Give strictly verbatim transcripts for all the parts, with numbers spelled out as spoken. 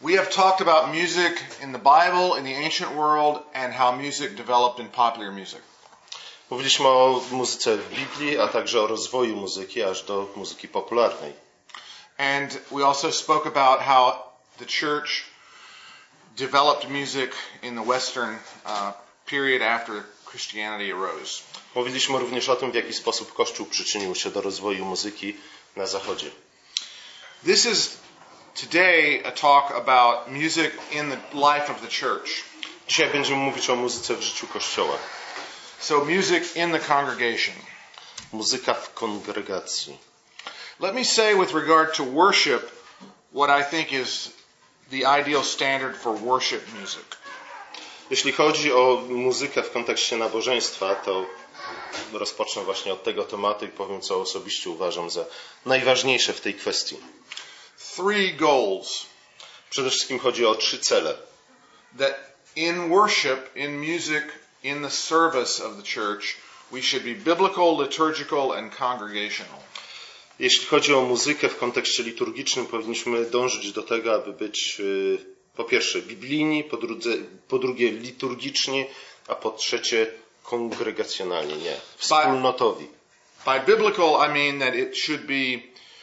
We have talked about music in the Bible, in the ancient world, and how music developed in popular music. Mówiliśmy o muzyce w Biblii, a także o rozwoju muzyki aż do muzyki popularnej. And we also spoke about how the church developed music in the Western uh, period after Christianity arose. Mówiliśmy również o tym, w jaki sposób Kościół przyczynił się do rozwoju muzyki na Zachodzie. This is today a talk about music in the life of the church. Dzisiaj będziemy mówić o muzyce w życiu Kościoła. So music in the congregation. Muzyka w kongregacji. Let me say with regard to worship what I think is the ideal standard for worship music. Jeśli chodzi o muzykę w kontekście nabożeństwa, to rozpocznę właśnie od tego tematu i powiem, co osobiście uważam za najważniejsze w tej kwestii. Three goals. Przede wszystkim chodzi o trzy cele. That in worship, in music, in the service of the church, we should be biblical, liturgical and congregational. Jeśli chodzi o muzykę w kontekście liturgicznym, powinniśmy dążyć do tego, aby być po pierwsze biblijni, po drugie, po drugie liturgiczni, a po trzecie kongregacjonalni, nie, wspólnotowi. By, by biblical I mean that it should be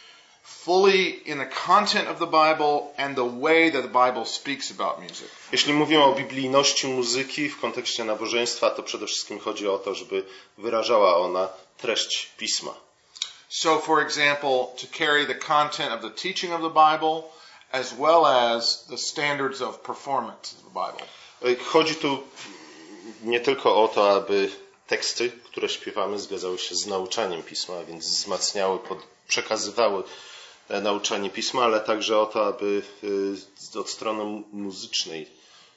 fully in the content of the Bible and the way that the Bible speaks about music. Jeśli mówimy o biblijności muzyki w kontekście nabożeństwa, to przede wszystkim chodzi o to, żeby wyrażała ona treść Pisma. So, for example, to carry the content of the teaching of the Bible as well as the standards of performance of the Bible. Chodzi tu nie tylko o to, aby teksty, które śpiewamy, zgadzały się z nauczaniem Pisma, a więc wzmacniały, przekazywały nauczanie Pisma, ale także o to, aby od strony muzycznej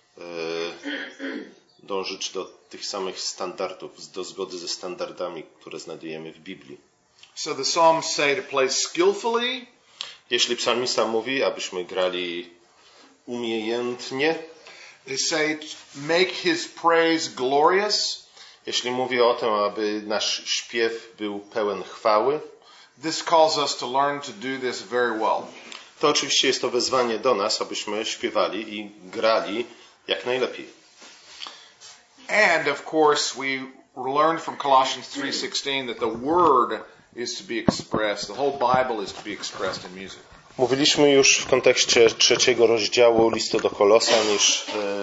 dążyć do tych samych standardów, do zgody ze standardami, które znajdujemy w Biblii. So the Psalms say to play skillfully. Jeśli psalmista mówi, abyśmy grali umiejętnie, they say make his praise glorious. Jeśli mówi o tym, aby nasz śpiew był pełen chwały, this calls us to learn to do this very well. To oczywiście jest to wezwanie do nas, abyśmy śpiewali i grali jak najlepiej. And of course we learned from Colossians three sixteen that the word is to be expressed. The whole Bible is to be expressed in music. Mówiliśmy już w kontekście trzeciego rozdziału listu do Kolosan, iż,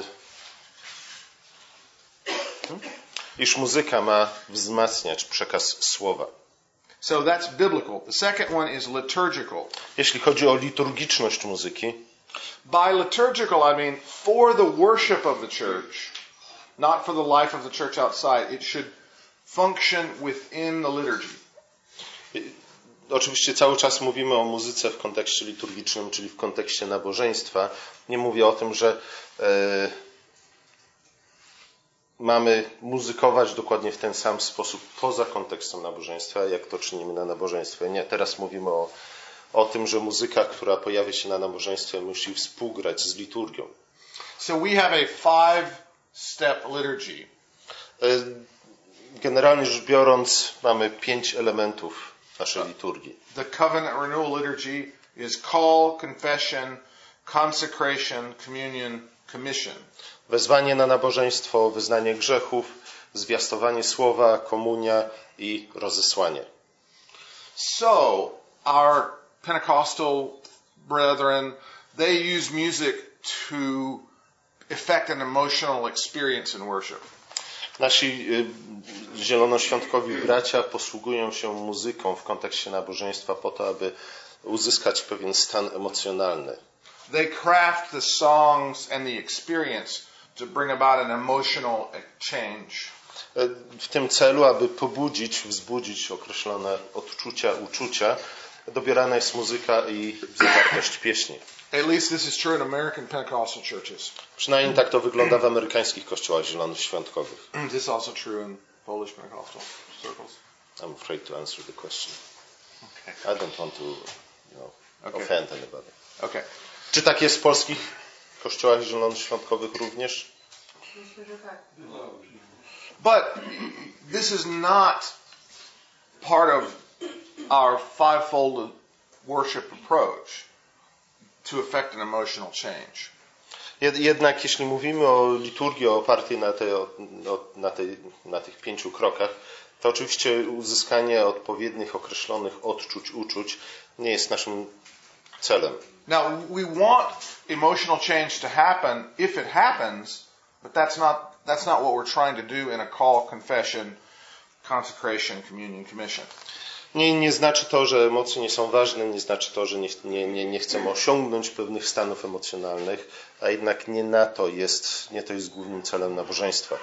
iż muzyka ma wzmacniać przekaz słowa. So that's biblical. The second one is liturgical. Jeśli chodzi o liturgiczność muzyki, by liturgical I mean for the worship of the church, not for the life of the church outside. It should function within the liturgy. Oczywiście cały czas mówimy o muzyce w kontekście liturgicznym, czyli w kontekście nabożeństwa. Nie mówię o tym, że e, mamy muzykować dokładnie w ten sam sposób poza kontekstem nabożeństwa, jak to czynimy na nabożeństwie. Nie, teraz mówimy o, o tym, że muzyka, która pojawia się na nabożeństwie, musi współgrać z liturgią. So we have a five-step liturgy. E, generalnie rzecz biorąc, mamy pięć elementów naszej liturgii. The covenant renewal liturgy is call, confession, consecration, communion, commission. Wezwanie na nabożeństwo, wyznanie grzechów, zwiastowanie słowa, komunia i rozesłanie. So, our Pentecostal brethren, they use music to effect an emotional experience in worship. Nasi zielonoświątkowi bracia posługują się muzyką w kontekście nabożeństwa po to, aby uzyskać pewien stan emocjonalny. They craft the songs and the experience to bring about an emotional change. W tym celu, aby pobudzić, wzbudzić określone odczucia, uczucia, dobierana jest muzyka i zawartość pieśni. At least this is true in American Pentecostal churches. Przynajmniej tak to wygląda w amerykańskich kościołach zielonoświątkowych. This is also true in Polish Pentecostal circles. I'm afraid to answer the question. Okay. I don't want to, you know, okay. offend anybody. Okay. Czy tak jest w polskich kościołach zielonoświątkowych również? Myślę, że tak. But this is not part of our fivefold worship approach to effect an emotional change. Jednak jeśli mówimy o liturgii opartej na, tej, na, tej, na tych pięciu krokach, to oczywiście uzyskanie odpowiednich, określonych odczuć, uczuć nie jest naszym celem. Now, we want emotional change to happen if it happens, but that's not, that's not what we're trying to do in a call, confession, consecration, communion, commission. Nie, nie znaczy to, że emocje nie są ważne, nie znaczy to, że nie, nie, nie, nie chcemy osiągnąć pewnych stanów emocjonalnych, a jednak nie na to jest, nie to jest głównym celem nabożeństwa.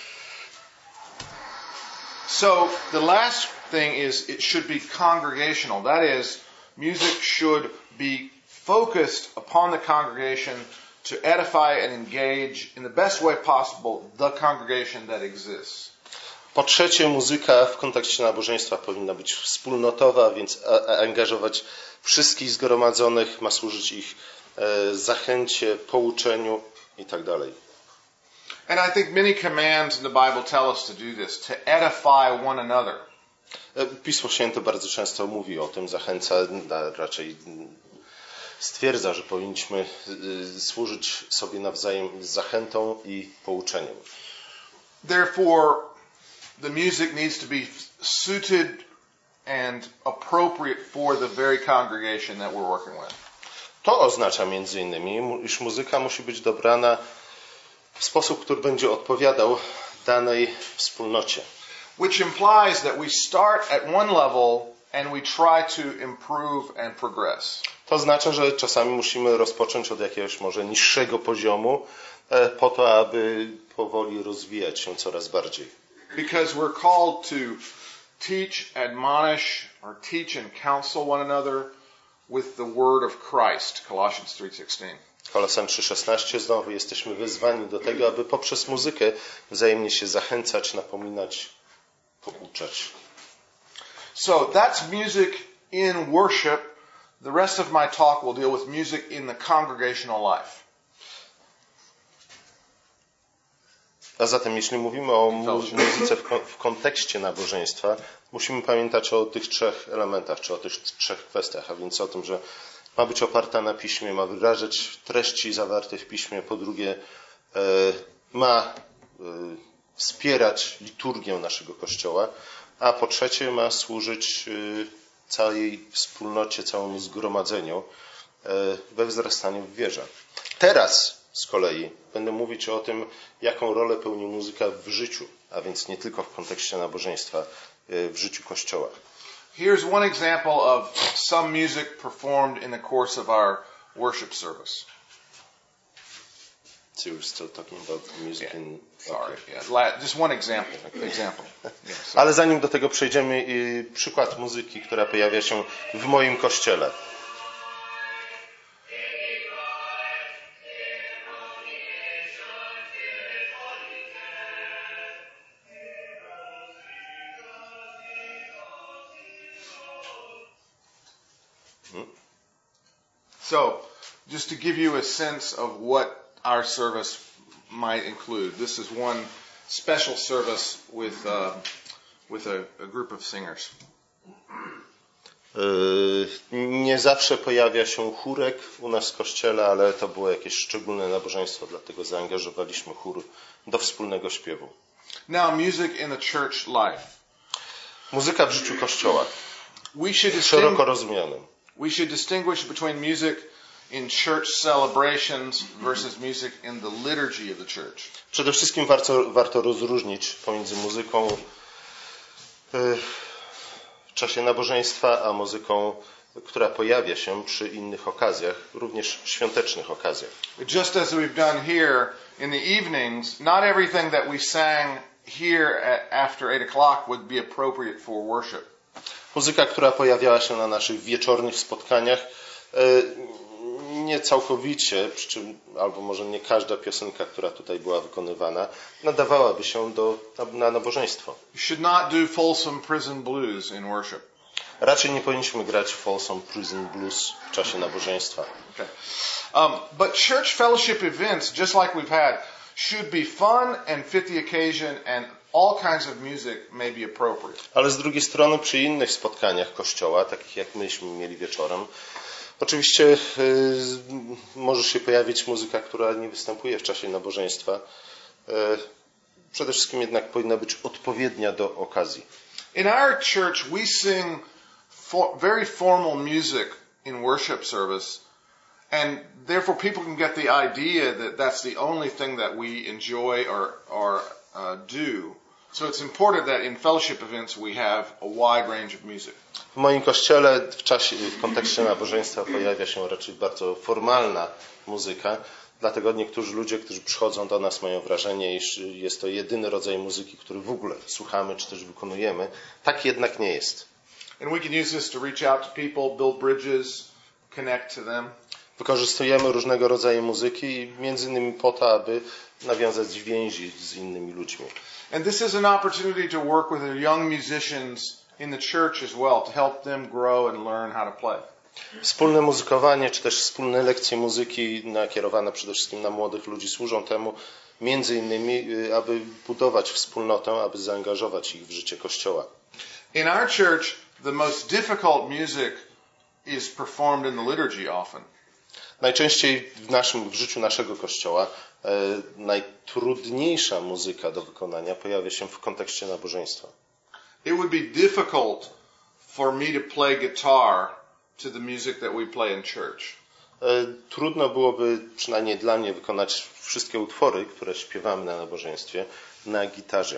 So the last thing is it should be congregational. That is, music should be focused upon the congregation to edify and engage in the best way possible the congregation that exists. Po trzecie, muzyka w kontekście nabożeństwa powinna być wspólnotowa, więc angażować wszystkich zgromadzonych, ma służyć ich e, zachęcie, pouczeniu i tak dalej. And I think many commands in the Bible tell us to do this, to edify one another. Pismo Święte bardzo często mówi o tym, zachęca, raczej stwierdza, że powinniśmy służyć sobie nawzajem zachętą i pouczeniem. Therefore, the music needs to be suited and appropriate for the very congregation that we're working with. To oznacza między innymi, iż muzyka musi być dobrana w sposób, który będzie odpowiadał danej wspólnocie. Which implies that we start at one level and we try to improve and progress. To oznacza, że czasami musimy rozpocząć od jakiegoś może niższego poziomu po to, aby powoli rozwijać się coraz bardziej. Because we're called to teach, admonish, or teach and counsel one another with the word of Christ, Colossians three sixteen. Kolosan trzy szesnaście, znowu jesteśmy wezwani do tego, aby poprzez muzykę wzajemnie się zachęcać, napominać, pouczać. So that's music in worship. The rest of my talk will deal with music in the congregational life. A zatem jeśli mówimy o muzyce w kontekście nabożeństwa, musimy pamiętać o tych trzech elementach, czy o tych trzech kwestiach, a więc o tym, że ma być oparta na piśmie, ma wyrażać treści zawarte w piśmie, po drugie ma wspierać liturgię naszego Kościoła, a po trzecie ma służyć całej wspólnocie, całemu zgromadzeniu we wzrastaniu w wierze. Teraz z kolei będę mówić o tym, jaką rolę pełni muzyka w życiu, a więc nie tylko w kontekście nabożeństwa, w życiu Kościoła. Here's one example of some music performed in the course of our worship service. So you're still talking about music Yeah. in... Sorry, Okay. yeah. Just one example. Example. Yeah, so. Ale zanim do tego przejdziemy, przykład muzyki, która pojawia się w moim kościele. So, just to give you a sense of what our service might include, this is one special service with uh, with a, a group of singers. Nie zawsze pojawia się chórek u nas w kościele, ale to było jakieś szczególne nabożeństwo, dlatego zaangażowaliśmy chór do wspólnego śpiewu. Now, music in the church life. Muzyka w życiu Kościoła, We should szeroko rozumianym. We should distinguish between music in church celebrations versus music in the liturgy of the church. Przede wszystkim warto, warto rozróżnić pomiędzy muzyką w czasie nabożeństwa, a muzyką, która pojawia się przy innych okazjach, również świątecznych okazjach. Just as we've done here in the evenings, not everything that we sang here at, after eight o'clock would be appropriate for worship. Muzyka, która pojawiała się na naszych wieczornych spotkaniach, nie całkowicie, przy czym, albo może nie każda piosenka, która tutaj była wykonywana, nadawałaby się do, na, na nabożeństwo. You should not do Folsom Prison Blues in worship. Raczej nie powinniśmy grać Folsom Prison Blues w czasie nabożeństwa. Okay. Um, but church fellowship events, just like we've had, should be fun and fit the occasion, and all kinds of music may be appropriate. Ale z drugiej strony przy innych spotkaniach Kościoła, takich jak myśmy mieli wieczorem, Oczywiście y, może się pojawić muzyka, która nie występuje w czasie nabożeństwa. Y, przede wszystkim jednak powinna być odpowiednia do okazji. In our church we sing for, very formal music in worship service, and therefore people can get the idea that that's the only thing that we enjoy or, or uh, do. So it's important that in fellowship events we have a wide range of music. W moim kościele w czasie, w kontekście nabożeństwa pojawia się raczej bardzo formalna muzyka, dlatego niektórzy ludzie, którzy przychodzą do nas, mają wrażenie, iż jest to jedyny rodzaj muzyki, który w ogóle słuchamy czy też wykonujemy. Tak jednak nie jest. And we can use this to reach out to people, build bridges, connect to them. Wykorzystujemy różnego rodzaju muzyki, między innymi po to, aby nawiązać więzi z innymi ludźmi. And this is an opportunity to work with the young musicians in the church as well, to help them grow and learn how to play. Wspólne muzykowanie, czy też wspólne lekcje muzyki nakierowane przede wszystkim na młodych ludzi służą temu, między innymi, aby budować wspólnotę, aby zaangażować ich w życie Kościoła. In our church, the most difficult music is performed in the liturgy often. Najczęściej w naszym, w życiu naszego Kościoła e, najtrudniejsza muzyka do wykonania pojawia się w kontekście nabożeństwa. It would be difficult for me to play guitar to the music that we play in church. E, trudno byłoby, przynajmniej dla mnie, wykonać wszystkie utwory, które śpiewamy na nabożeństwie, na gitarze.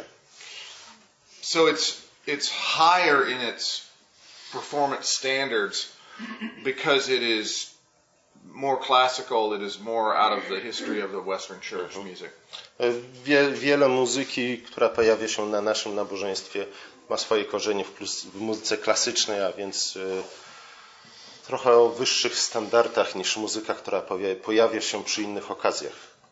So it's it's higher in its performance standards because it is more classical, it is more out of the history of the Western Church music. Wie, wiele muzyki, która pojawia się na naszym nabożeństwie, ma swoje korzenie w, plus, w muzyce klasycznej, a więc y, trochę o wyższych standardach niż muzyka, która powie, pojawia się przy innych okazjach.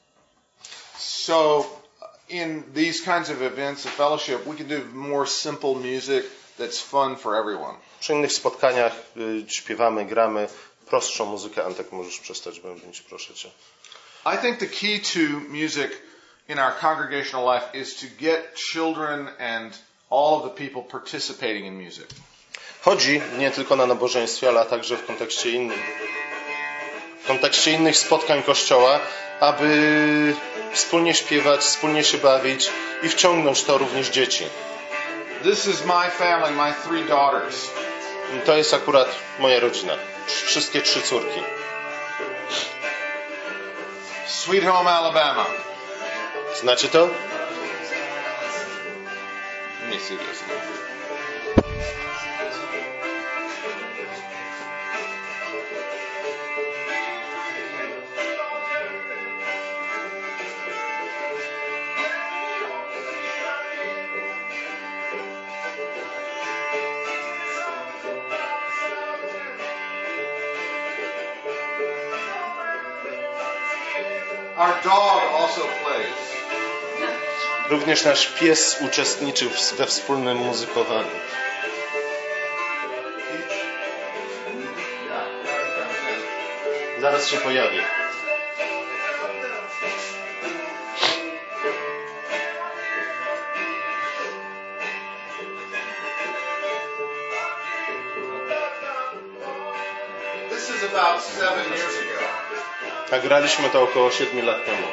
So in these kinds of events of fellowship, we can do more simple music that's fun for everyone. Przy innych spotkaniach y, śpiewamy, gramy prostszą muzykę. Antek, możesz przestać bębnić, proszę cię. I think the key to music in our congregational life is to get children and all of the people participating in music. Chodzi nie tylko na nabożeństwie, ale także w kontekście innym, w kontekście innych spotkań Kościoła, aby wspólnie śpiewać, wspólnie się bawić i wciągnąć to również dzieci. This is my family, my three daughters. To jest akurat moja rodzina. Wszystkie trzy córki. Sweet Home Alabama. Znacie to? Let me see this. Our dog also plays. Również nasz pies uczestniczył we wspólnym muzykowaniu. Zaraz się pojawi. This is about seven years ago. Nagraliśmy to około siedmiu lat temu.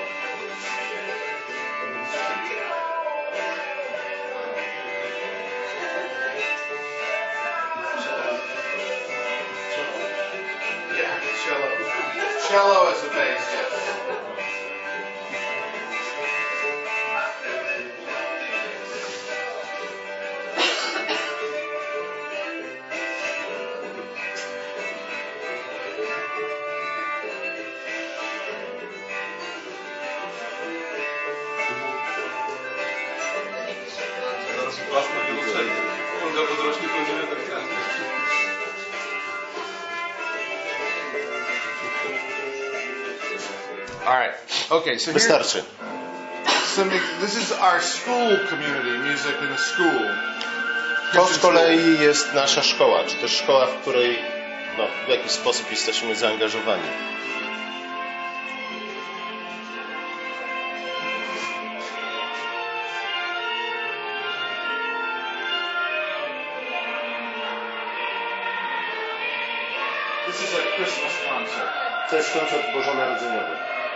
Cello is the bass, yes. All right. Okay, so here, Wystarczy. some, this is our school community, music in the school. To z kolei jest nasza szkoła, czy też szkoła, w której no, w jakiś sposób jesteśmy zaangażowani. This is a Christmas concert. To jest koncert bożonarodzeniowy.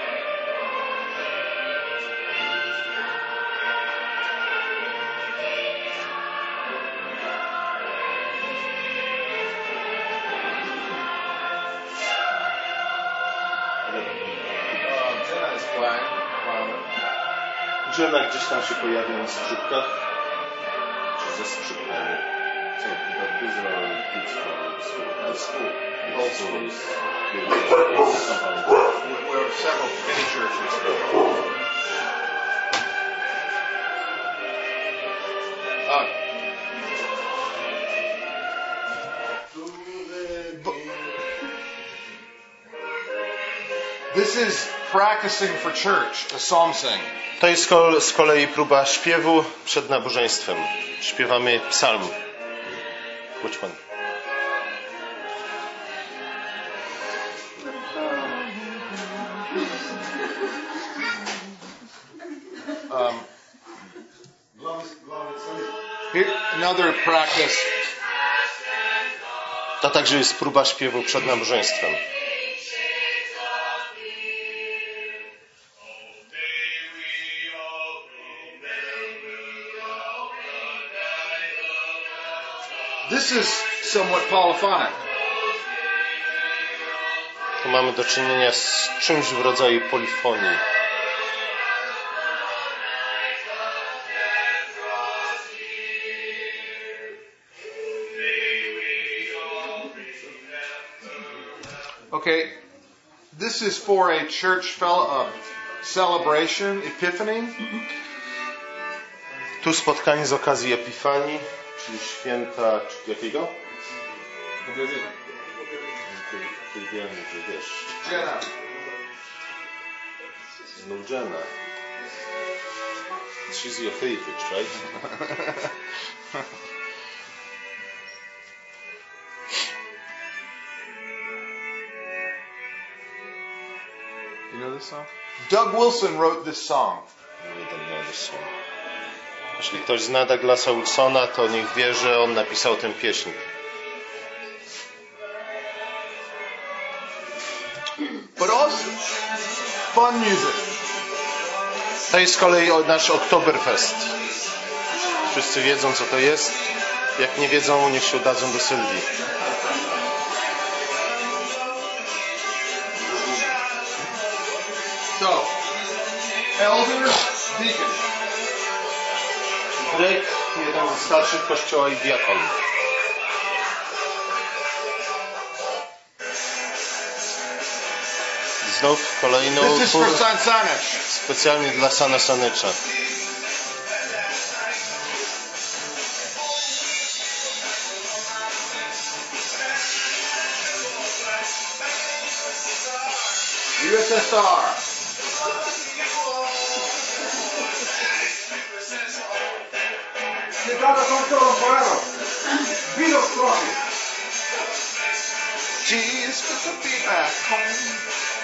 Jenna gdzieś tam się pojawia na skrzypkach, czy ze skrzypkami. Co baptyzm, the school. Old school is We're several many churches there. Uh, this is practicing for church, a psalm sing. To jest z kolei próba śpiewu przed nabożeństwem. Śpiewamy psalm. Which one? Um, here, another practice. To także jest próba śpiewu przed nabożeństwem. This is somewhat polyphonic. Tu mamy do czynienia z czymś w rodzaju polifonii. Okay, this is for a church fel- uh, celebration, Epiphany. Tu spotkanie z okazji Epifanii, czyli święta czy jakiego? Ty wiem, że wiesz. Jenna. Znów Jenna. She's your favorite, right? You know this song? Doug Wilson wrote this song. Nie don't know this song. Jeśli ktoś zna Douglasa Wilsona, to niech wie, że on napisał tę pieśń. But also fun music. To jest z kolei nasz Oktoberfest. Wszyscy wiedzą, co to jest. Jak nie wiedzą, niech się udadzą do Sylwii. So, elder, deacon. Drake, jeden ze starszych kościoła i diakon. Znów kolejny This is utwór for San Sanich. specjalnie dla Sana Sanycza. U S S R. Geez, good to be back home.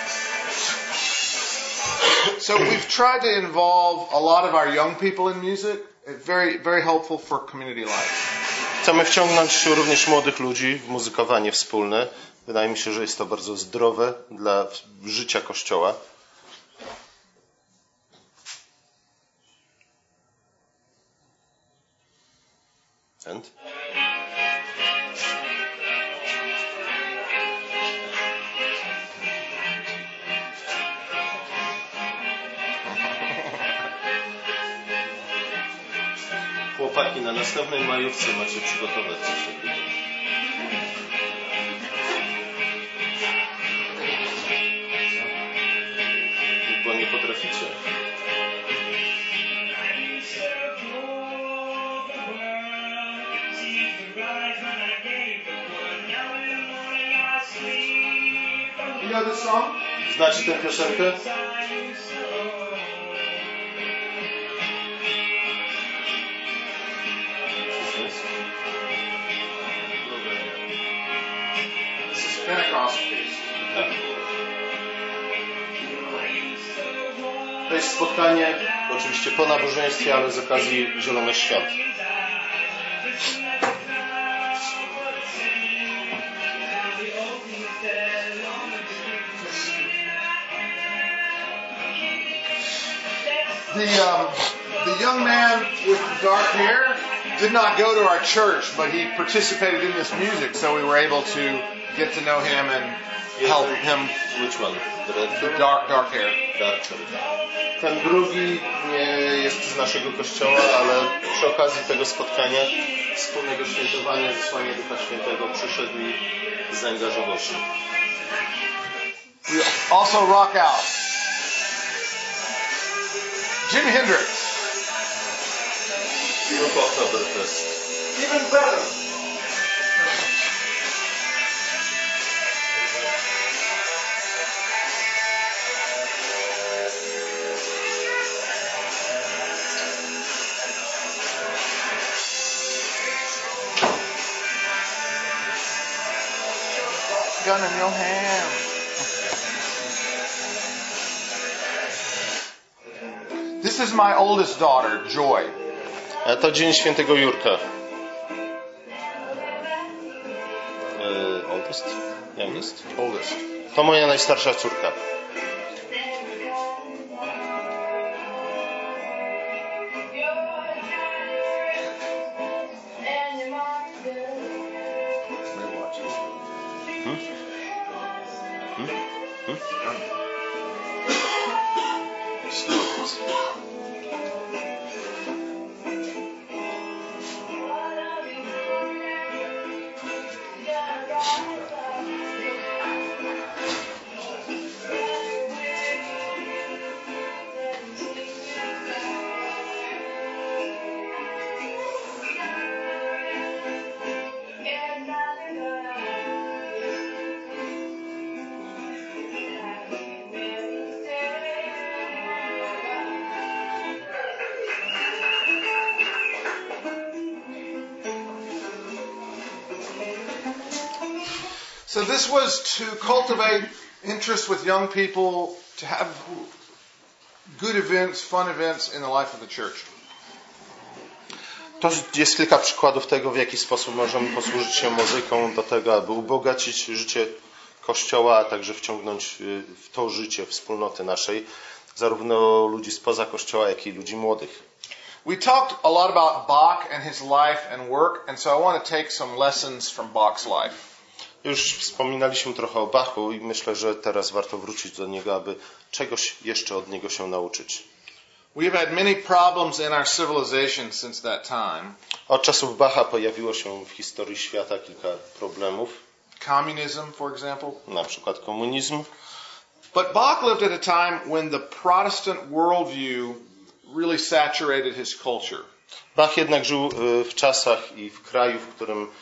So we've tried to involve a lot of our young people in music. It's very, very helpful for community life. Chcemy wciągnąć również młodych ludzi w muzykowanie wspólne. Wydaje mi się, że jest to bardzo zdrowe dla życia Kościoła. And? Chłopaki, na następnej majówce macie przygotować coś takiego. Bo nie potraficie. You know this song? Znacie tę piosenkę? This is Pentecost piece. Tak. To jest spotkanie oczywiście po nabożeństwie, ale z okazji Zielonych Świąt. The um, the young man with the dark hair did not go to our church, but he participated in this music, so we were able to get to know him and help him. Which one? The dark, dark hair. Dark hair. Ten drugi nie jest z naszego kościoła, ale przy okazji tego spotkania, wspólnego świętowania Zesłania Ducha Świętego przyszedł i zaangażował się. We also rock out. Jimi Hendrix. Grupa Oktoberfest. Even better. Gun in your hand. This is my oldest daughter, Joy. A to Dzień Świętego Jurka. Uh, oldest? Youngest? Oldest. To moja najstarsza córka. Hmm? Hmm? Hmm? So this was to cultivate interest with young people, to have good events, fun events in the life of the church. To jest kilka przykładów tego, w jaki sposób możemy posłużyć się muzyką do tego, aby ubogacić życie Kościoła, a także wciągnąć w to życie wspólnoty naszej, zarówno ludzi spoza Kościoła, jak i ludzi młodych. We talked a lot about Bach and his life and work, and so I want to take some lessons from Bach's life. Już wspominaliśmy trochę o Bachu i myślę, że teraz warto wrócić do niego, aby czegoś jeszcze od niego się nauczyć. We've had many problems in our civilization since that time. Od czasów Bacha pojawiło się w historii świata kilka problemów. Communism, for example. Na przykład komunizm. But Bach lived at a time when the Protestant worldview really saturated his culture. Bach jednak żył w czasach i w kraju, w którym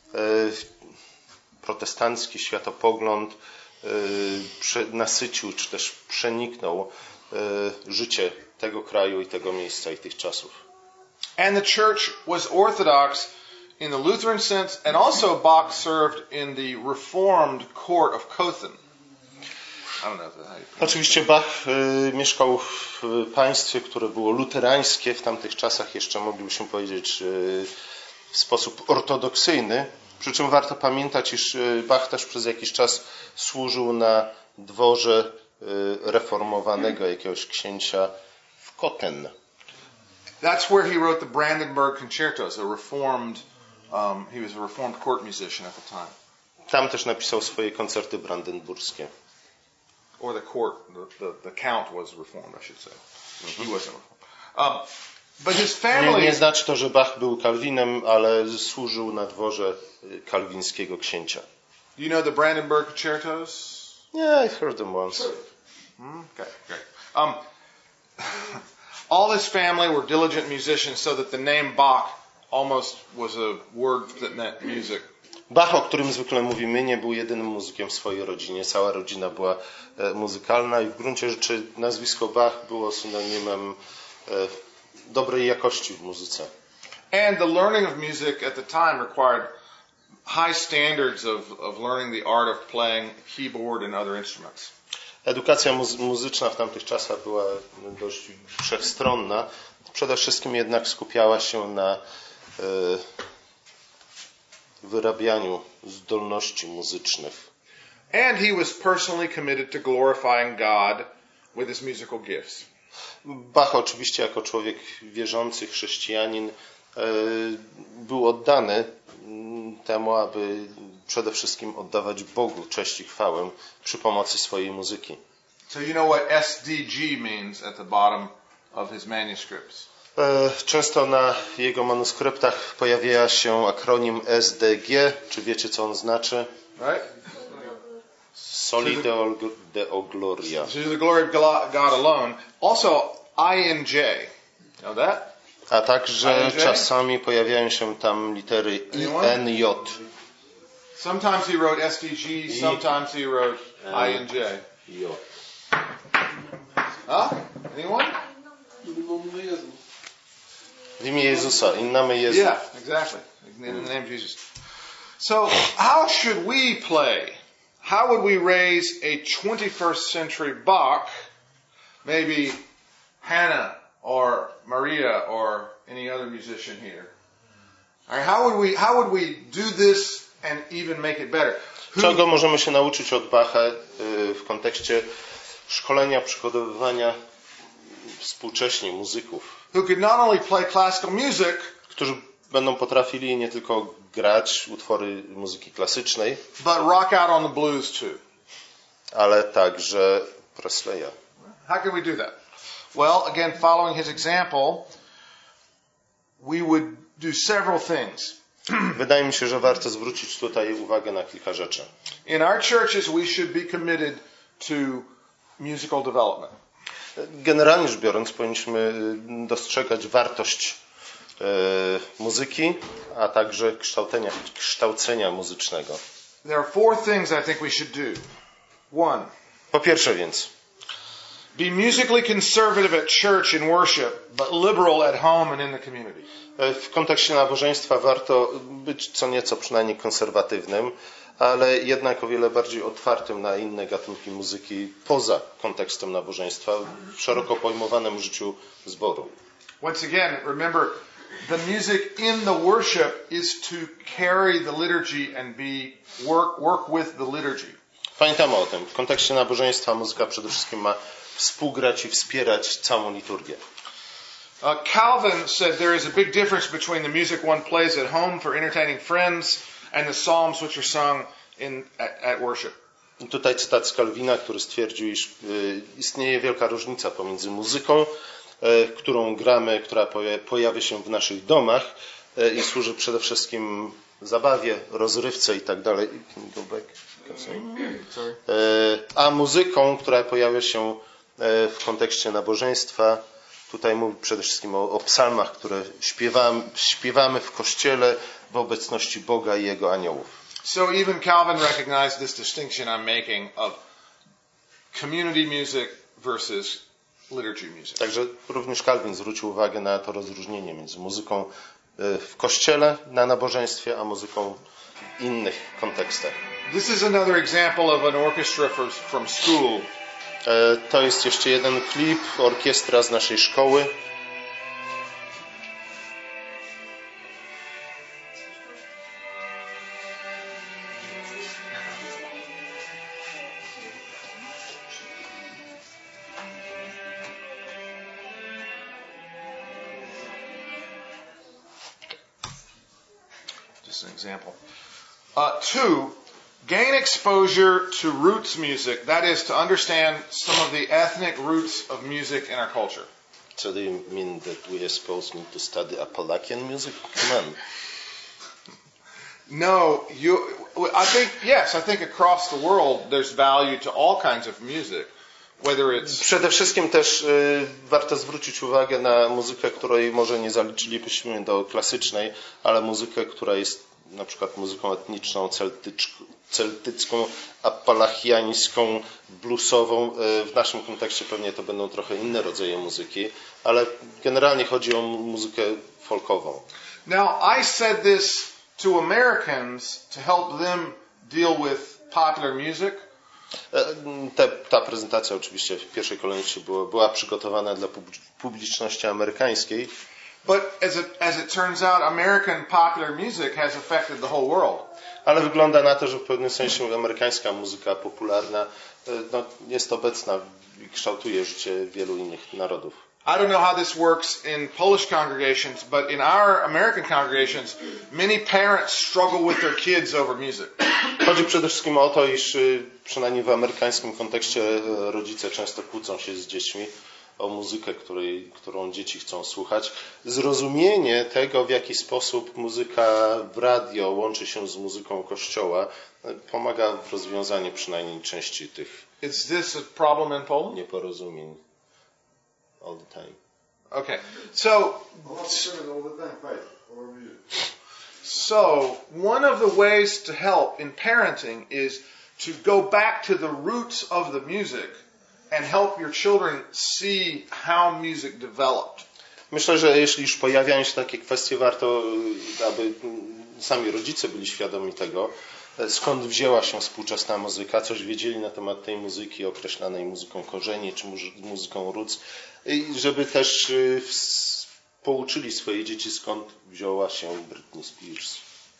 protestancki światopogląd nasycił, czy też przeniknął życie tego kraju i tego miejsca i tych czasów. And the church was orthodox in the Lutheran sense, and also Bach served in the Reformed court of Cothen. I don't know how you Oczywiście Bach y, mieszkał w państwie, które było luterańskie w tamtych czasach, jeszcze moglibyśmy powiedzieć y, w sposób ortodoksyjny. Przy czym warto pamiętać, iż Bach też przez jakiś czas służył na dworze y, reformowanego jakiegoś księcia w Cothen. That's where he wrote the Brandenburg Concertos, a reformed, um, he was a reformed court musician at the time. Tam też napisał swoje koncerty brandenburskie. Or the court, the, the, the count was reformed, I should say. Mm-hmm. He wasn't reformed. Um, but his family... Nie, nie znaczy to, że Bach był Kalwinem, ale służył na dworze kalwińskiego księcia. Do you know the Brandenburg Concertos? Yeah, I've heard them once. Mm, okay, great. Um, all his family were diligent musicians, so that the name Bach almost was a word that meant music. Bach, o którym zwykle mówimy, nie był jedynym muzykiem w swojej rodzinie. Cała rodzina była e, muzykalna i w gruncie rzeczy nazwisko Bach było synonimem e, dobrej jakości w muzyce. And the learning of music at the time required high standards of, of learning the art of playing keyboard and other instruments. Edukacja muzy- muzyczna w tamtych czasach była dość wszechstronna. Przede wszystkim jednak skupiała się na e, wyrabianiu zdolności muzycznych. And he was personally committed to glorifying God with his musical gifts. Bach oczywiście jako człowiek wierzący, chrześcijanin był oddany temu, aby przede wszystkim oddawać Bogu cześć i chwałę przy pomocy swojej muzyki. So you know what S D G means at the bottom of his manuscripts. Często na jego manuskryptach pojawia się akronim S D G. Czy wiecie, co on znaczy? Right? Soli Deo, Deo Gloria. To the glory of God alone. Also I N J. Know that? A także I N J? czasami pojawiają się tam litery I N J. Sometimes he wrote S D G, sometimes he wrote I N J. Huh? Anyone? W imię Jezusa, in name Jezus. Yeah, exactly. In the name of Jesus. So, how should we play? How would we raise a twenty-first century Bach, maybe Hannah or Maria or any other musician here? All right, how would we how would we do this and even make it better? Who, Czego możemy się nauczyć od Bacha w kontekście szkolenia, przygotowywania współcześnie muzyków, who could not only play classical music, którzy będą potrafili nie tylko grać utwory muzyki klasycznej, but rock out on the blues too. ale także Presleya. How can we do that? Well, again, following his example, we would do several things. Wydaje mi się, że warto zwrócić tutaj uwagę na kilka rzeczy. In our churches, we should be committed to musical development. Generalnie rzecz biorąc, powinniśmy dostrzegać wartość e, muzyki, a także kształcenia, kształcenia muzycznego. There are four things I think we should do. One, Po pierwsze więc, be musically conservative at church and worship, but liberal at home and in the community. w kontekście nabożeństwa warto być co nieco przynajmniej konserwatywnym, ale jednak o wiele bardziej otwartym na inne gatunki muzyki poza kontekstem nabożeństwa w szeroko pojmowanym życiu zboru. Once again, remember, the music in the worship is to carry the liturgy and be work work with the liturgy. Pamiętamy o tym. W kontekście nabożeństwa muzyka przede wszystkim ma współgrać i wspierać całą liturgię. Uh, Calvin said there is a big difference between the music one plays at home for entertaining friends and the psalms which are sung in at, at worship. I tutaj cytat z Calvina, który stwierdził, iż y, istnieje wielka różnica pomiędzy muzyką, y, którą gramy, która poja- pojawia się w naszych domach y, i służy przede wszystkim zabawie, rozrywce i tak dalej. A muzyką, która pojawia się w kontekście nabożeństwa. Tutaj mówi przede wszystkim o, o psalmach, które śpiewamy, śpiewamy w kościele w obecności Boga i Jego aniołów. So even Calvin recognized this distinction I'm making of community music versus liturgy music. Także również Calvin zwrócił uwagę na to rozróżnienie między muzyką w kościele, na nabożeństwie, a muzyką w innych kontekstach. This is another example of an orchestra from, from school. To jest jeszcze jeden klip, orkiestra z naszej szkoły. Just an example. Uh, two, gain exposure to roots music. That is to understand some of the ethnic roots of music in our culture. So do you mean that we are supposed to study Appalachian music? Come on. No, you. I think yes. I think across the world there's value to all kinds of music, whether it's. Przede wszystkim też y, warto zwrócić uwagę na muzykę, której może nie zaliczylibyśmy do klasycznej, ale muzykę, która jest na przykład muzyką etniczną, celtyczką, celtycką, appalachiańską, bluesową. Y, w naszym kontekście pewnie to będą trochę inne rodzaje muzyki, ale generalnie chodzi o muzykę folkową. Now I said this to Americans to help them deal with popular music. Te, ta prezentacja oczywiście w pierwszej kolejności była, była przygotowana dla publiczności amerykańskiej. But as it, as it turns out, American popular music has affected the whole world. ale wygląda na to, że w pewnym sensie amerykańska muzyka popularna no, jest obecna i kształtuje życie wielu innych narodów. I don't know how this works in Polish congregations, but in our American congregations, many parents struggle with their kids over music. Chodzi przede wszystkim o to, iż przynajmniej w amerykańskim kontekście rodzice często kłócą się z dziećmi o muzykę, której, którą dzieci chcą słuchać. Zrozumienie tego, w jaki sposób muzyka w radio łączy się z muzyką kościoła, pomaga w rozwiązaniu przynajmniej części tych Is this a problem in Poland? nieporozumień. All the time. Okay. So, so one of the ways to help in parenting is to go back to the roots of the music and help your children see how music developed. Myślę, że jeśli już pojawiają się takie kwestie, warto, aby sami rodzice byli świadomi tego, skąd wzięła się współczesna muzyka, coś wiedzieli na temat tej muzyki określanej muzyką korzeni czy muzyką roots, i żeby też pouczyli swoje dzieci, skąd wzięła się Britney Spears.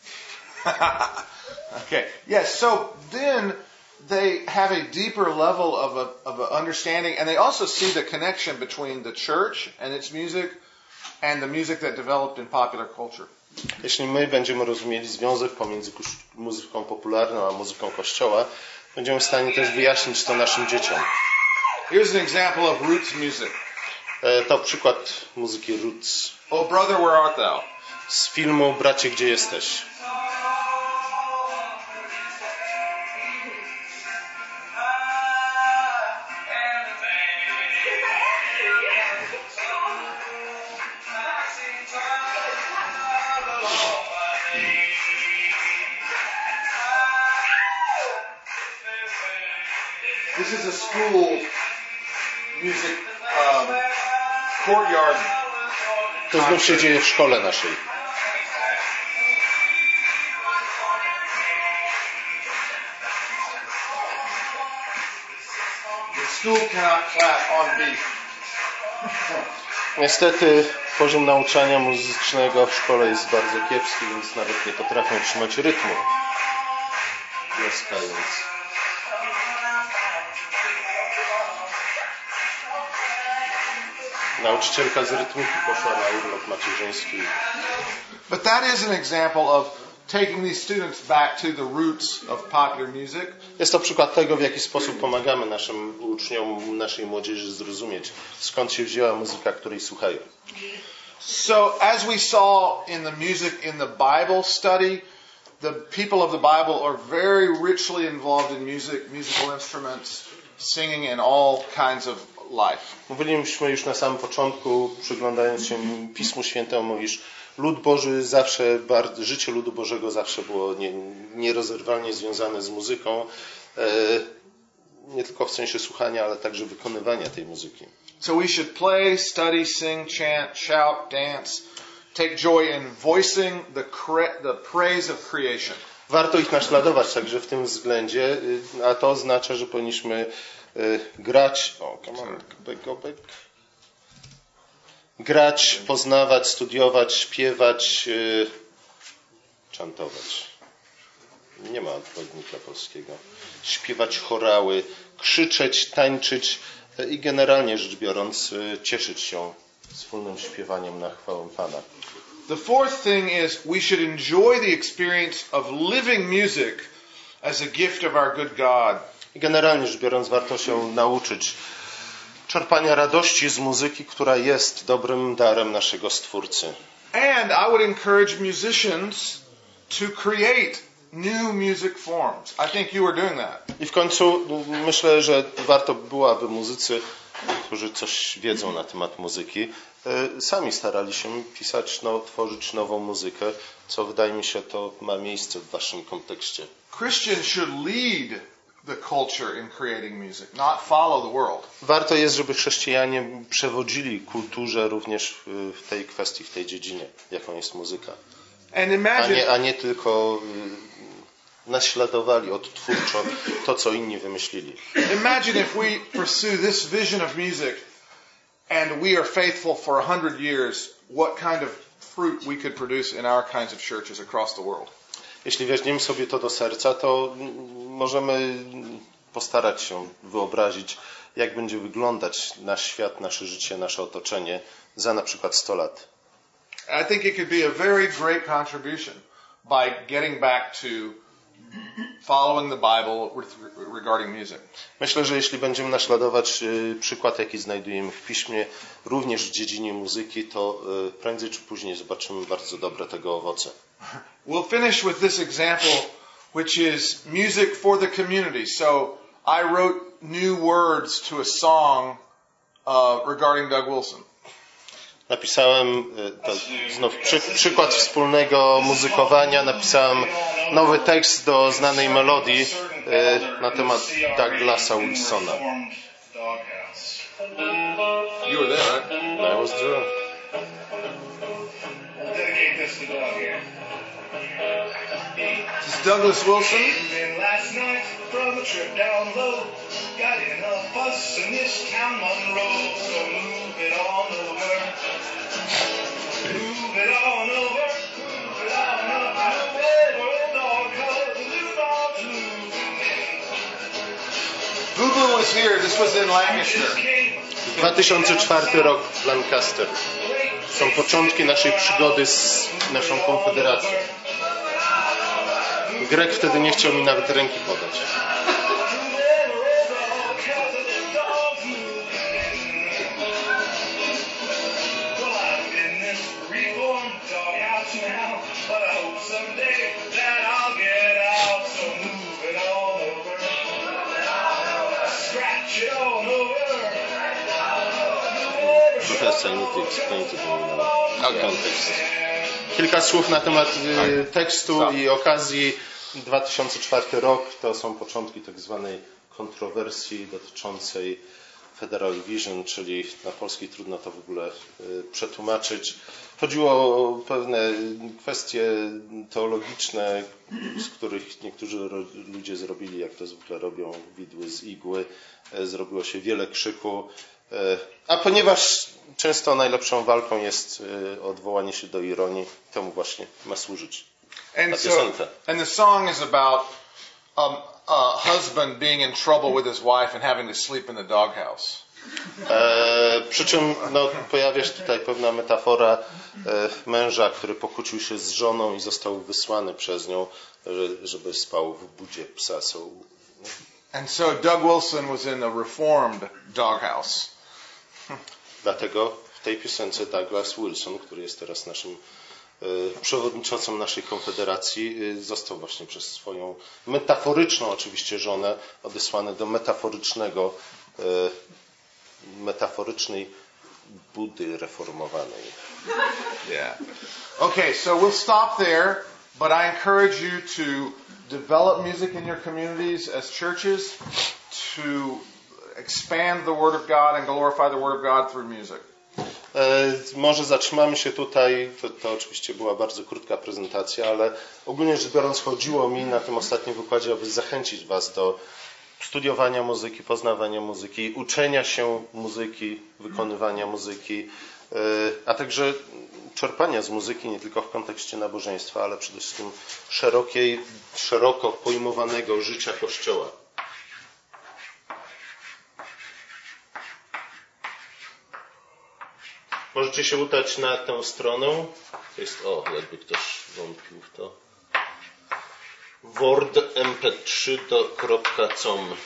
Okay. Yes, so then they have a deeper level of a, of a understanding, and they also see the connection between the church and its music and the music that developed in popular culture. Jeśli my będziemy rozumieli związek pomiędzy muzyką popularną a muzyką kościoła, będziemy w stanie też wyjaśnić to naszym dzieciom. Here's an example of roots music. To przykład muzyki roots. Oh brother, where art thou? Z filmu Bracie, gdzie jesteś? This is a school music um, courtyard. To znów się dzieje w szkole naszej. The school cannot clap on beat. Niestety poziom nauczania muzycznego w szkole jest bardzo kiepski, więc nawet nie potrafią trzymać rytmu. Klaskając. Nauczycielka z rytmiki poszła na urlop macierzyński. But that is an example of taking these students back to the roots of popular music. Jest to przykład tego, w jaki sposób pomagamy naszym uczniom, naszej młodzieży zrozumieć, skąd się wzięła muzyka, której słuchają. So as we saw in the music in the Bible study, the people of the Bible are very richly involved in music, musical instruments, singing and all kinds of life. Mówiliśmy już na samym początku, przyglądając się Pismu Świętemu, iż lud Boży zawsze, życie ludu Bożego zawsze było nie, nierozerwalnie związane z muzyką, e, nie tylko w sensie słuchania, ale także wykonywania tej muzyki. So we should play, study, sing, chant, shout, dance, take joy in voicing the, cre- the praise of creation. Warto ich naśladować także w tym względzie, a to oznacza, że powinniśmy grać, o, come on, go back, go back. grać, poznawać, studiować, śpiewać, yy, czantować. Nie ma odpowiednika polskiego. Śpiewać chorały, krzyczeć, tańczyć i generalnie rzecz biorąc cieszyć się wspólnym śpiewaniem na chwałę Pana. The fourth thing is we should enjoy the experience of living music as a gift of our good God. I generalnie rzecz biorąc warto się nauczyć czerpania radości z muzyki, która jest dobrym darem naszego Stwórcy. And I would encourage musicians to create new music forms. I think you are doing that. I w końcu myślę, że warto byłoby muzycy, którzy coś wiedzą na temat muzyki, sami starali się pisać, no, tworzyć nową muzykę, co wydaje mi się to ma miejsce w waszym kontekście. Christians should lead the culture in creating music, not follow the world. Warto jest, żeby chrześcijanie przewodzili kulturze również w tej kwestii, w tej dziedzinie, jaką jest muzyka. And imagine, a, nie, a nie tylko naśladowali odtwórczo to, co inni wymyślili. Imagine if we pursue this vision of music and we are faithful for a hundred years, what kind of fruit we could produce in our kinds of churches across the world. jeśli weźmiemy sobie to do serca, to możemy postarać się wyobrazić, jak będzie wyglądać nasz świat, nasze życie, nasze otoczenie za na przykład sto lat. I think it could be a very great contribution by getting back to following the Bible regarding music. Myślę, że jeśli będziemy naśladować przykład, jaki znajdujemy w Piśmie, również w dziedzinie muzyki, to prędzej czy później zobaczymy bardzo dobre tego owoce. We'll finish with this example, which is music for the community. So I wrote new words to a song uh, regarding Doug Wilson. Napisałem to znów przy, przykład wspólnego muzykowania, napisałem nowy tekst do znanej melodii e, na temat Douglasa Wilsona. You were there, right? I was there. This is Douglas Wilson. Last night from a trip down low, got in a bus in this town Monroe, so move it on over, move it on over, move it on over, old dog, 'cause the new dog's moving. Boo Boo was here. This was in Lancaster. dwa tysiące czwarty rok w Lancaster. Są początki naszej przygody z naszą konfederacją. Greg wtedy nie chciał mi nawet ręki podać. Professor, I need to explain to them the context. Kilka słów na temat y, tekstu i okazji. dwa tysiące czwarty rok to są początki tak zwanej kontrowersji dotyczącej Federal Vision, czyli na polski trudno to w ogóle y, przetłumaczyć. Chodziło o pewne kwestie teologiczne, z których niektórzy ludzie zrobili, jak to zwykle robią, widły z igły. Y, zrobiło się wiele krzyku. Y, a ponieważ często najlepszą walką jest y, odwołanie się do ironii, temu właśnie ma służyć. And so, and the song is about um, a husband being in trouble with his wife and having to sleep in the doghouse. E, przy czym no, pojawia się tutaj pewna metafora e, męża, który pokłócił się z żoną i został wysłany przez nią, że, żeby spał w budzie psa. So, and so Doug Wilson was in a reformed doghouse. Dlatego w tej piosence Douglas Wilson, który jest teraz naszym przewodniczącą naszej konfederacji, został właśnie przez swoją metaforyczną oczywiście żonę odesłany do metaforycznego, metaforycznej budy reformowanej. Yeah. Okay, so we'll stop there, but I encourage you to develop music in your communities as churches, to expand the Word of God and glorify the Word of God through music. Może zatrzymamy się tutaj, to, to oczywiście była bardzo krótka prezentacja, ale ogólnie rzecz biorąc chodziło mi na tym ostatnim wykładzie, aby zachęcić Was do studiowania muzyki, poznawania muzyki, uczenia się muzyki, wykonywania muzyki, a także czerpania z muzyki nie tylko w kontekście nabożeństwa, ale przede wszystkim szerokiej, szeroko pojmowanego życia Kościoła. Możecie się udać na tę stronę. To jest, o, jakby ktoś wątpił w to. word m p trzy kropka com.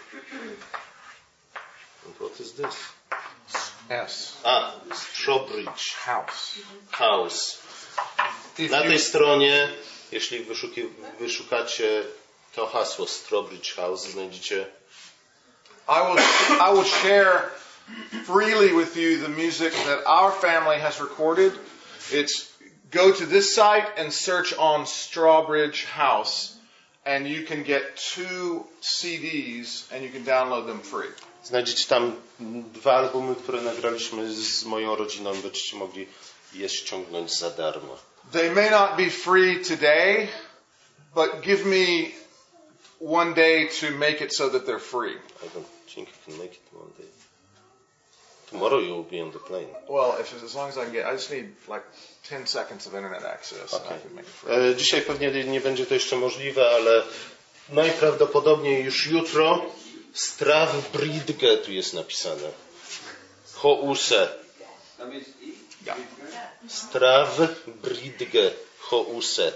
What is this? Yes. A, Strawbridge House. House. If Na you, tej stronie, jeśli wyszuki, wyszukacie to hasło Strawbridge House, znajdziecie. I will, I will share freely with you the music that our family has recorded. It's go to this site and search on Strawbridge House, and you can get two C Ds and you can download them free. Znajdziecie tam dwa albumy, które nagraliśmy z moją rodziną, będziecie mogli je ściągnąć za darmo. They may not be free today, but give me one day to make it so that they're free. I don't think I can make it one day. Tomorrow you will be on the plane. Well, if, as long as I can get, I just need like ten seconds of internet access. Okay. And I can make it free. E, Dzisiaj pewnie nie będzie to jeszcze możliwe, ale najprawdopodobniej już jutro Straw Bridge tu jest napisane. House. Ja. Straw Bridge. House.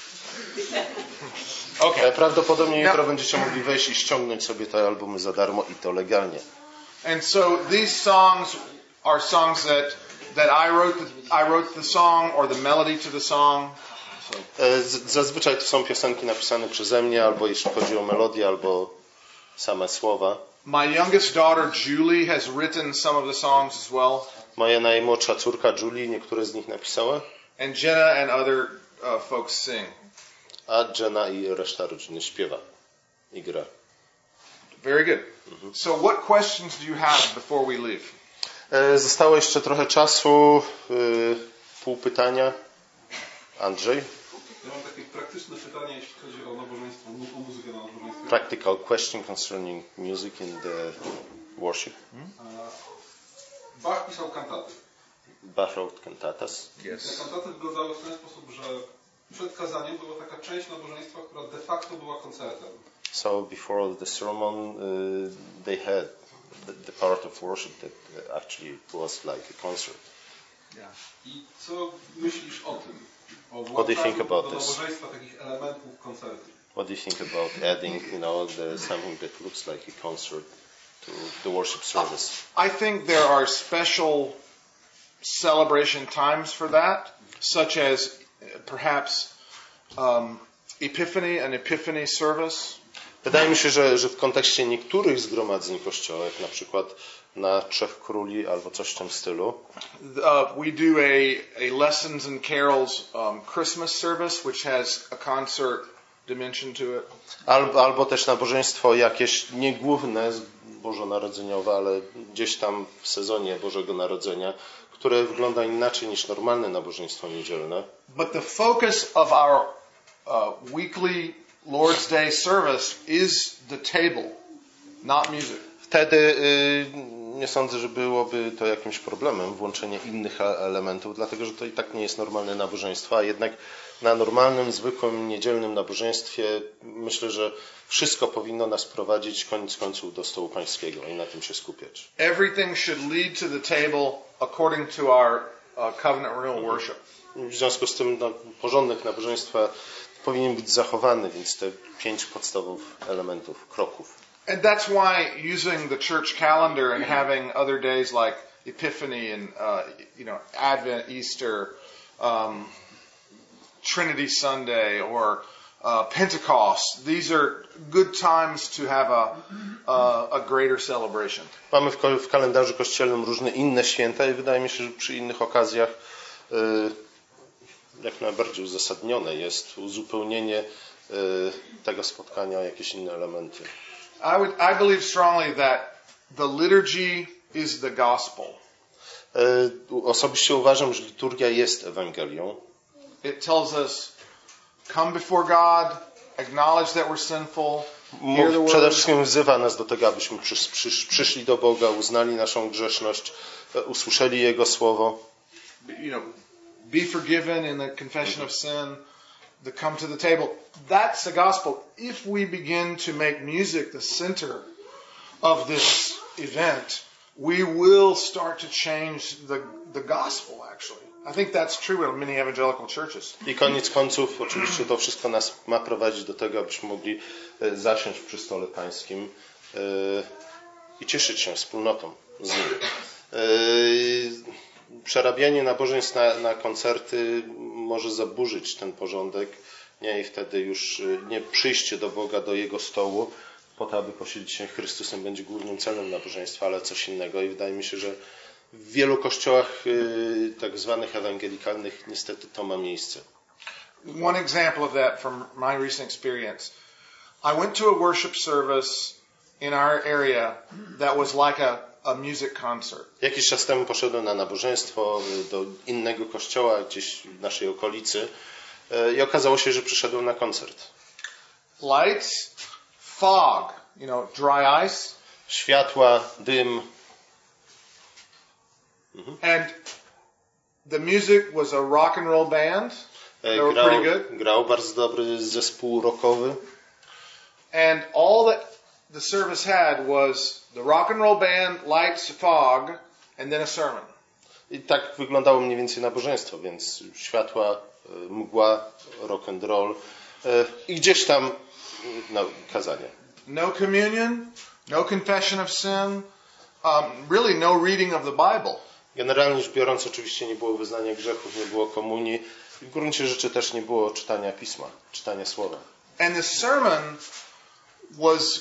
Okay. E, Prawdopodobnie jutro Ja. będziecie mogli wejść i ściągnąć sobie te albumy za darmo i to legalnie. And so these songs are songs that that I wrote the, I wrote the song or the melody to the song. So. E, z- Zazwyczaj to są piosenki napisane przeze mnie, albo jeśli chodzi o melodię, albo same słowa. My youngest daughter Julie has written some of the songs as well, Moja najmłodsza córka Julie niektóre z nich napisała, and Jenna and other uh, folks sing. a Jenna i reszta rodziny śpiewa i gra. Very good. So what questions do you have before we leave? E, Zostało jeszcze trochę czasu, y, pół pytania. Andrzej? Ja mam takie praktyczne pytanie, jeśli chodzi o nabożeństwo, mu- o muzykę na nabożeństwie. Practical question concerning music in the worship. Bach pisał kantaty. Bach wrote cantatas. Te Yes. kantaty wyglądały w ten sposób, że przed kazaniem była taka część nabożeństwa, która de facto była koncertem. So before the sermon, uh, they had the, the part of worship that uh, actually was like a concert. I co myślisz o tym? O What do you think włączaniu about do this? nabożeństwa takich elementów koncertu. What do you think about adding, you know, the, something that looks like a concert to the worship service? I think there are special celebration times for that, such as uh, perhaps um, Epiphany, an Epiphany service. Wydaje mi się, że, że w kontekście niektórych zgromadzeń kościoła, jak na przykład na Trzech Króli albo coś w tym stylu, Uh, we do a, a Lessons and Carols um, Christmas service, which has a concert dimension to it. albo, albo też nabożeństwo jakieś nie główne, bożonarodzeniowe, ale gdzieś tam w sezonie Bożego Narodzenia, które wygląda inaczej niż normalne nabożeństwo niedzielne. But the focus of our uh, weekly Lord's Day service is the table, not music. Wtedy y, nie sądzę, że byłoby to jakimś problemem, włączenie innych e- elementów, dlatego że to i tak nie jest normalne nabożeństwo, a jednak na normalnym, zwykłym, niedzielnym nabożeństwie myślę, że wszystko powinno nas prowadzić koniec końców do stołu pańskiego i na tym się skupiać. Everything should lead to the table according to our uh, covenant renewal worship. W związku z tym no, porządek nabożeństwa powinien być zachowany, więc te pięć podstawowych elementów, kroków. And that's why using the church calendar and having other days like Epiphany and uh, you know Advent, Easter, um, Trinity Sunday, or uh, Pentecost, these are good times to have a a, a greater celebration. Mamy w, ko- w kalendarzu kościelnym różne inne święta i wydaje mi się, że przy innych okazjach y, jak najbardziej uzasadnione jest uzupełnienie y, tego spotkania o jakieś inne elementy. I would I believe strongly that the liturgy is the gospel. Y, Osobiście uważam, że liturgia jest Ewangelią. It tells us, come before God, acknowledge that we're sinful, hear the Mów- Przede word, wszystkim wzywa nas do tego, abyśmy przysz, przysz, przyszli do Boga, uznali naszą grzeszność, e, usłyszeli Jego słowo. you know, be forgiven in the confession of sin, to come to the table. That's the gospel. If we begin to make music the center of this event, we will start to change the, the gospel, actually. I think that's true in many evangelical churches. I koniec końców, oczywiście to wszystko nas ma prowadzić do tego, abyśmy mogli e, zasiąść przy stole pańskim e, i cieszyć się wspólnotą z Nim. E, Przerabianie nabożeństw na, na koncerty może zaburzyć ten porządek, nie, i wtedy już e, nie przyjście do Boga, do Jego stołu, po to, aby posiedzieć się Chrystusem będzie głównym celem nabożeństwa, ale coś innego. I wydaje mi się, że w wielu kościołach y, tak zwanych ewangelikalnych niestety to ma miejsce. One example of that from my recent experience. I went to a worship service in our area that was like a, a music concert. Jakiś czas temu poszedłem na nabożeństwo y, do innego kościoła gdzieś w naszej okolicy y, i okazało się, że przyszedłem na koncert. Lights, fog, you know, dry ice, Światła, dym, Mhm. And the music was a rock and roll band. They were grał, pretty good. grał bardzo dobry zespół rockowy. And all that the service had was the rock and roll band, lights, fog, and then a sermon. I tak wyglądało mniej więcej nabożeństwo, więc światła, mgła, rock and roll i gdzieś tam no, kazanie. No communion, no confession of sin, um, really no reading of the Bible. Generalnie rzecz biorąc, oczywiście nie było wyznania grzechów, nie było komunii i w gruncie rzeczy też nie było czytania pisma, czytania słowa. And the sermon was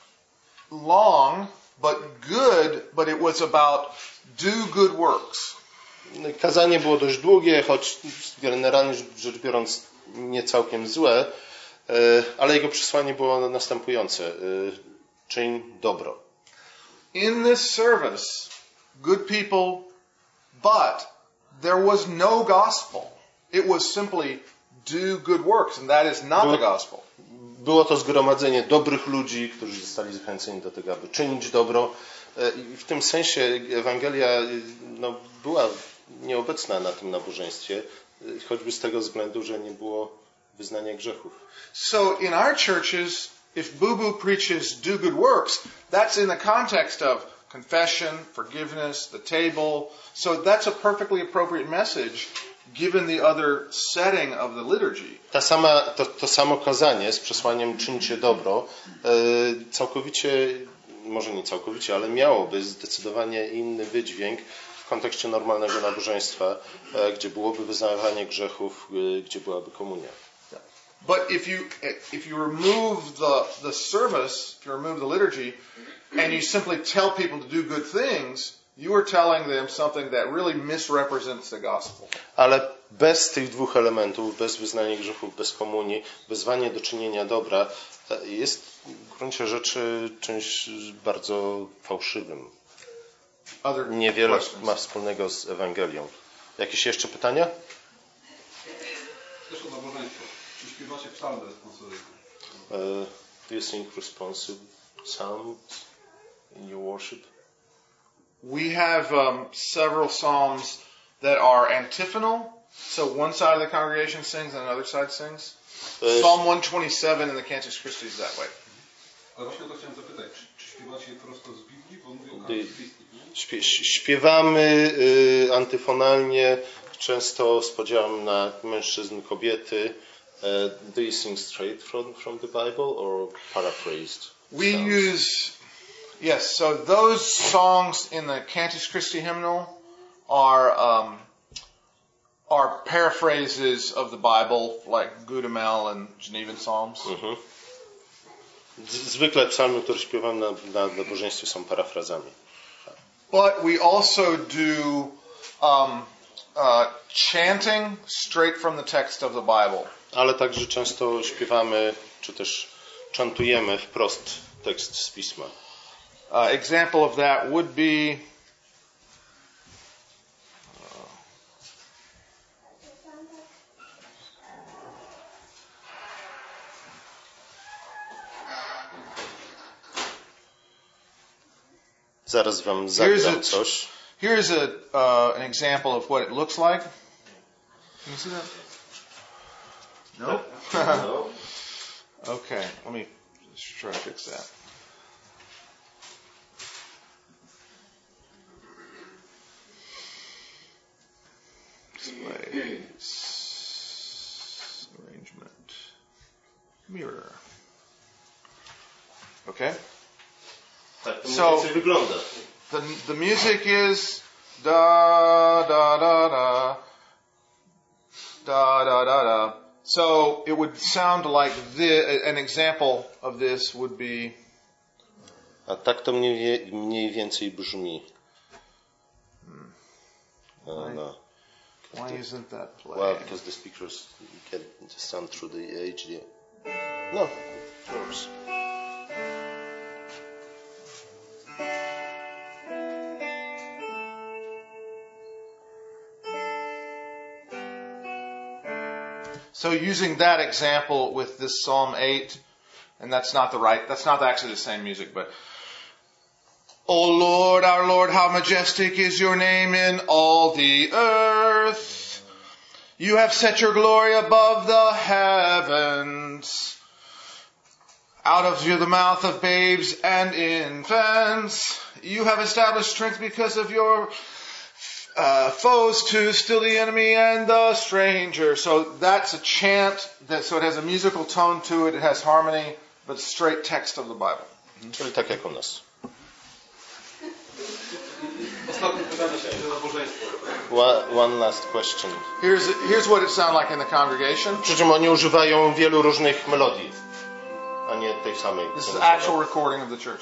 long but good, but it was about do good works. Kazanie było dość długie, choć generalnie rzecz biorąc nie całkiem złe, ale jego przesłanie było następujące. Czyń dobro. In this service, good people, but there was no gospel. It was simply do good works, and that is not było, the gospel. Było to zgromadzenie dobrych ludzi, którzy zostali zachęceni do tego, aby czynić dobro. I w tym sensie Ewangelia no, była nieobecna na tym nabożeństwie, choćby z tego względu, że nie było wyznania grzechów. So in our churches, if Boo-Boo preaches do good works, that's in the context of confession, forgiveness, the table. So that's a perfectly appropriate message given the other setting of the liturgy. Ta sama, to, to samo kazanie z przesłaniem czyńcie dobro całkowicie, może nie całkowicie, ale miałoby zdecydowanie inny wydźwięk w kontekście normalnego nabożeństwa, gdzie byłoby wyznawanie grzechów, gdzie byłaby komunia. But if you if you remove the the service, if you remove the liturgy, and you simply tell people to do good things, you are telling them something that really misrepresents the gospel. Ale bez tych dwóch elementów, bez wyznania grzechów, bez komunii, wezwanie do czynienia dobra jest w gruncie rzeczy czymś bardzo fałszywym. Niewiele ma wspólnego z Ewangelią. Jakieś jeszcze pytania? Też o nabożeństwo. Czy śpiewacie psalmy responsoryjne? Uh, do you sing responsive psalms in your worship? We have um, several psalms that are antiphonal. So one side of the congregation sings and another side sings. Psalm one twenty-seven in the Cantus Christi is that way. Ale właśnie o to chciałem zapytać. Czy, czy śpiewacie prosto z Biblii? Bo mówię o Cantus Christi. Śpie, śpiewamy y, antyfonalnie, często z podziałem na mężczyzn, kobiety. Uh, do you sing straight from, from the Bible or paraphrased? We sounds? use, yes, so those songs in the Cantus Christi hymnal are um, are paraphrases of the Bible, like Gudamel and Genevan Psalms. Mhm. Zwykle psalmy, które śpiewam na, na nabożeństwie, są parafrazami. But we also do um, uh, chanting straight from the text of the Bible. Ale także często śpiewamy, czy też czantujemy wprost tekst z Pisma. Uh, example of that would be Zaraz wam zagram coś. Here's a uh, an example of what it looks like. Can you see that? No? No. Okay, let me just try to fix that. Display. Arrangement. Mirror. Okay? Tak to So- mniej więcej wygląda. The the music is da da da da da da da da. So it would sound like this. An example of this would be. A tak to mniej, mniej więcej brzmi. Uh, no. Why isn't that playing? Well, because the speakers get the sound through the H D. No, of course. So using that example with this Psalm eight, and that's not the right, that's not actually the same music, but O Lord, our Lord, how majestic is your name in all the earth. You have set your glory above the heavens. Out of the mouth of babes and infants, you have established strength because of your uh, foes to still the enemy and the stranger. So that's a chant, that, so it has a musical tone to it, it has harmony, but it's straight text of the Bible. Czyli tak jak u nas. Ostatnie pytanie się do nabożeństwa. One, one last question. Here's, here's what it sounded like in the congregation. Przy czym oni używają wielu różnych melodii, a nie tej samej. This is an actual recording of the church.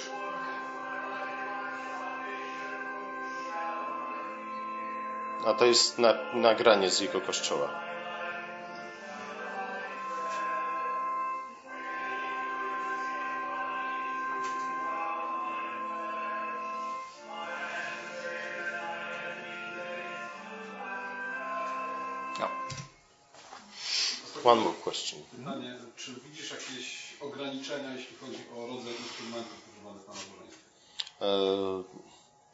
A to jest na, nagranie z jego kościoła. No. One more question. Pytanie, czy widzisz jakieś ograniczenia, jeśli chodzi o rodzaj instrumentów używanych na nabożeństwie? E,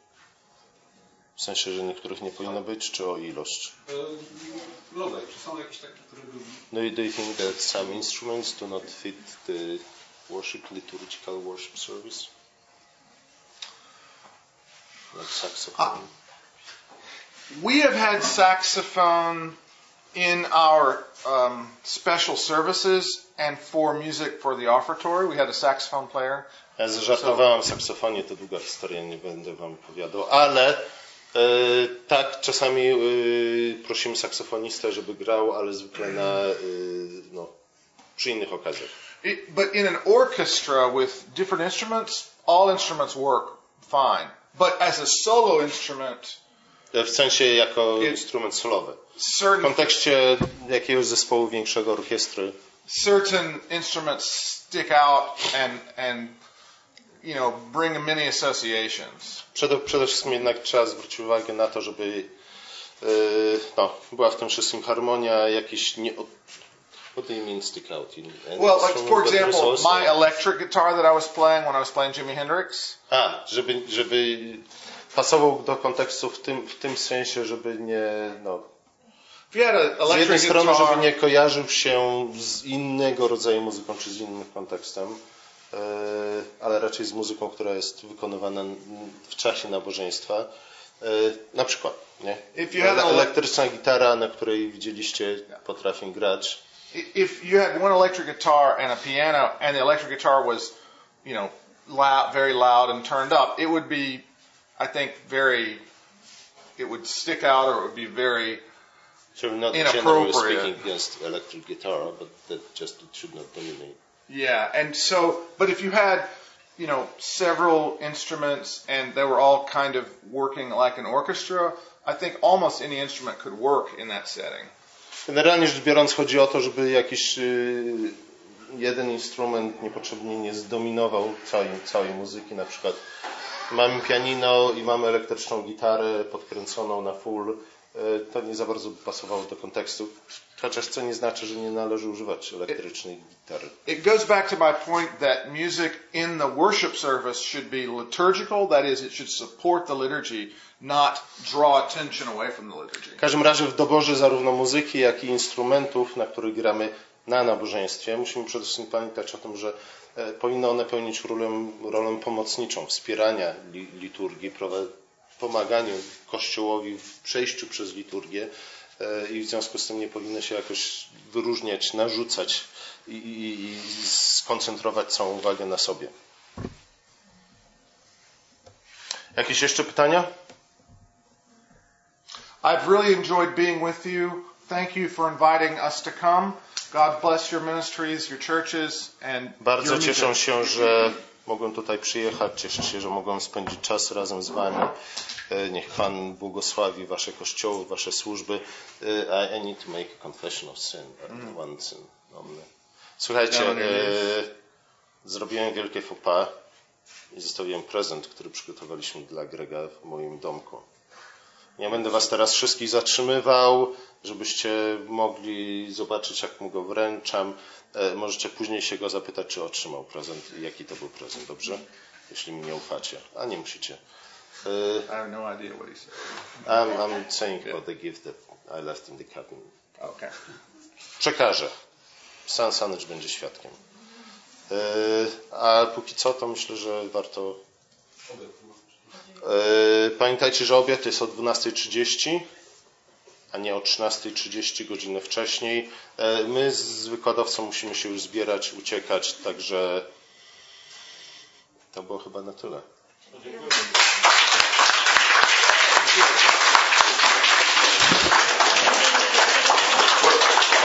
w sensie, że niektórych nie powinno być, czy o ilość? E, rodzaj, czy są jakieś takie, które by... Do you, do you think that some instruments do not fit the worship, liturgical worship service? Like saxophone? Ah. We have had saxophone in our um, special services and for music for the offertory. We had a saxophone player. Ja zażartowałem o saksofonie, to długa historia, nie będę wam opowiadał, ale e, tak, czasami e, prosimy saksofonistę, żeby grał, ale zwykle na, e, no, przy innych okazjach. It, but in an orchestra with different instruments, all instruments work fine. But as a solo instrument, W sensie jako instrument solowy. W certain kontekście jakiegoś zespołu większego orkiestry certain instruments stick out and and you know bring many associations. Przede, przede wszystkim jednak trzeba zwrócić uwagę na to, żeby yy, no, była w tym wszystkim harmonia, jakiś nie... What do you mean stick out? In, Well, like for example, my electric guitar that I was playing when I was playing Jimi Hendrix. A, żeby, żeby pasował do kontekstu w tym, w tym sensie, żeby nie... No, If you had a z jednej electric strony, guitar, żeby nie kojarzył się z innego rodzaju muzyką, czy z innym kontekstem, yy, ale raczej z muzyką, która jest wykonywana w czasie nabożeństwa. Yy, na przykład, nie? If you had an Elektryczna gitara, na której widzieliście, potrafię grać. if you had one electric guitar and a piano, and the electric guitar was, you know, loud, very loud and turned up, it would be, I think, very, it would stick out, or it would be very So not inappropriate. generally speaking against electric guitar, but that just it should not dominate. Yeah, and so, but if you had, you know, several instruments and they were all kind of working like an orchestra, I think almost any instrument could work in that setting. Generalnie rzecz biorąc chodzi o to, żeby jakiś yy, jeden instrument niepotrzebnie nie zdominował całej, całej muzyki. Na przykład mamy pianino i mamy elektryczną gitarę podkręconą na full. Yy, to nie za bardzo pasowało do kontekstu. Chociaż co nie znaczy, że nie należy używać elektrycznej gitary. It goes back to my point that music in the worship service should be liturgical, that is, it should support the liturgy, not draw attention away from the liturgy. W każdym razie w doborze zarówno muzyki, jak i instrumentów, na których gramy na nabożeństwie, musimy przede wszystkim pamiętać o tym, że e, powinny one pełnić rolę, rolę pomocniczą, wspierania li, liturgii, pomagania Kościołowi w przejściu przez liturgię e, i w związku z tym nie powinny się jakoś wyróżniać, narzucać i, i, i skoncentrować całą uwagę na sobie. Jakieś jeszcze pytania? I've really enjoyed being with you. Thank you for inviting us to come. God bless your ministries, your churches, and Bardzo your cieszę music. się, że mogłem tutaj przyjechać. Cieszę się, że mogłem spędzić czas razem z wami. Niech Pan błogosławi wasze kościoły, wasze służby. I, I need to make a confession of sin. Mm. One sin only. Słuchajcie, e, zrobiłem wielkie faux pas i zostawiłem prezent, który przygotowaliśmy dla Grega w moim domku. Nie będę was teraz wszystkich zatrzymywał, żebyście mogli zobaczyć, jak mu go wręczam. E, możecie później się go zapytać, czy otrzymał prezent i jaki to był prezent, dobrze? jeśli mi nie ufacie, a nie musicie. I have no idea what he said. I'm, I'm saying about the gift that I left in the cabin. Okay. Przekażę. San Sanycz będzie świadkiem. A póki co, to myślę, że warto... Pamiętajcie, że obiad jest o dwunasta trzydzieści, a nie o trzynasta trzydzieści, godzinę wcześniej. My z wykładowcą musimy się już zbierać, uciekać, także to było chyba na tyle. Dziękuję.